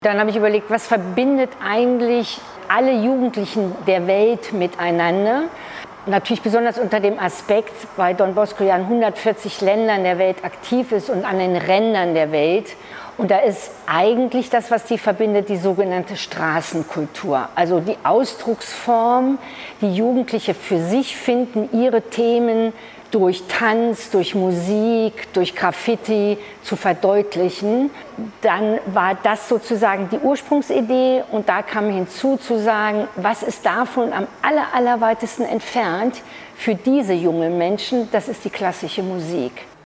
Dann habe ich überlegt, was verbindet eigentlich alle Jugendlichen der Welt miteinander? Natürlich besonders unter dem Aspekt, weil Don Bosco ja in 140 Ländern der Welt aktiv ist und an den Rändern der Welt. Und da ist eigentlich das, was die verbindet, die sogenannte Straßenkultur. Also die Ausdrucksform, die Jugendliche für sich finden, ihre Themen durch Tanz, durch Musik, durch Graffiti zu verdeutlichen. Dann war das sozusagen die Ursprungsidee und da kam hinzu zu sagen, was ist davon am allerweitesten entfernt für diese jungen Menschen, das ist die klassische Musik.